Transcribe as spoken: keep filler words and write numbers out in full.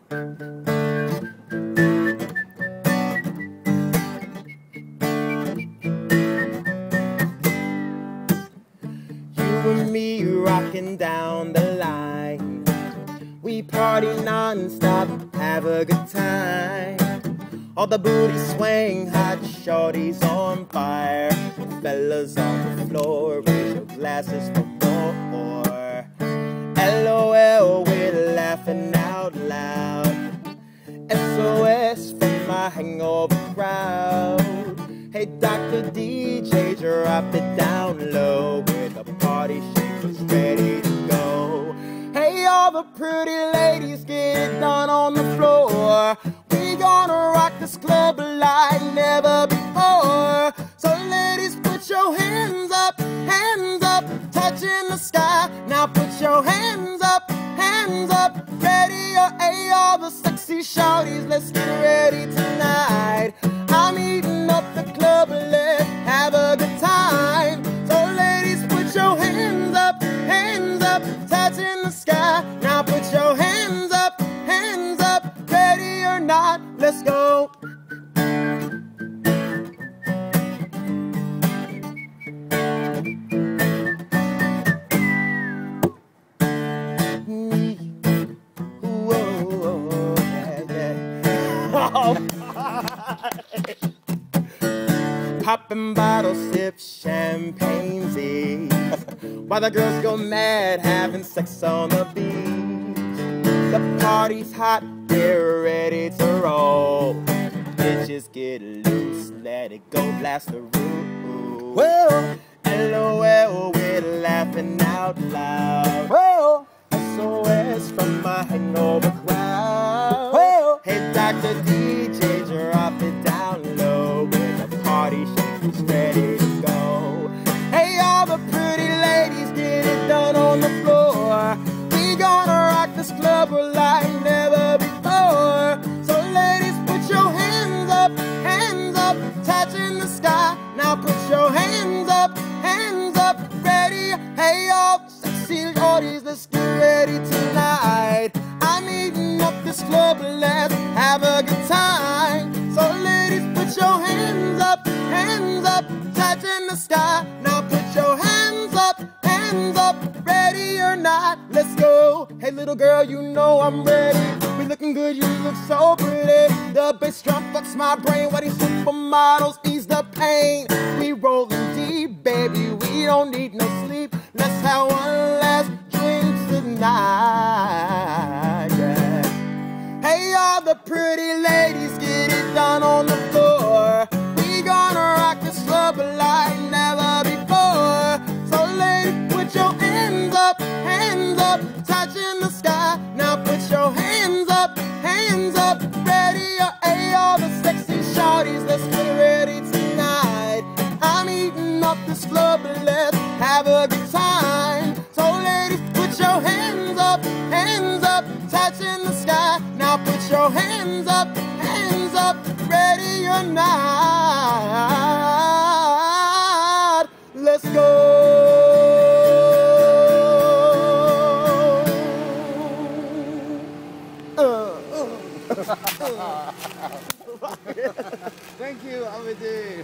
and me rocking down the line. We party non-stop, have a good time. All the booty swing, hot shorties on fire. Fellas on the floor, raise your glasses for more. L O L, we're laughing out loud. S O S from my hangover crowd. Hey Doctor D J, drop it down low, where the party shakers ready to go. Hey, all the pretty ladies, get it done on the floor. We gonna rock this club like never before. So ladies, put your hands up, hands up, touching the sky. Now put your hands up, hands up, ready or a all the sexy shawties, let's get ready tonight. I'm eating up the club, let's have a good time. So ladies, put your hands up, hands up, touching the sky. Now put your hands up, hands up, ready or not, let's go. Popping bottles, sip champagne Z, while the girls go mad having sex on the beach. The party's hot, they're ready to roll. Bitches get loose, let it go, blast the roof. Well, L O L, we're laughing out loud. Well, S O S from my hangover crowd. Well, hey Doctor D J, drop it down low, where the party shakers ready to go. Hey, all the pretty ladies, get it done on the floor. We gonna rock this club like never before. So ladies, put your hands up, hands up, touching the sky. Now put your hands up, hands up, ready. Hey, all the sexy ladies, let's get ready tonight. I'm eating up this club, let's have a good time. So ladies, put your hands up, hands up, touching the sky. Now put your hands up, hands up, ready or not, let's go. Hey little girl, you know I'm ready. We looking good, you look so pretty. The bass drum fucks my brain, while these supermodels ease the pain. We rolling deep, baby, we don't need no sleep. Let's have one last drink tonight, yeah. Hey, all the pretty ladies, get it done on the floor. We gonna rock this club like never before. So ladies, put your hands up, hands up, touching the sky. Now put your hands up, hands up, ready or a all the sexy shawties, let's get ready tonight. I'm eating up this club, let's have a good time. So ladies, put your hands up, hands up, touching the sky. Now put your hands up, hands up, ready or not, let's go. Uh, uh, uh. Thank you, Abidi.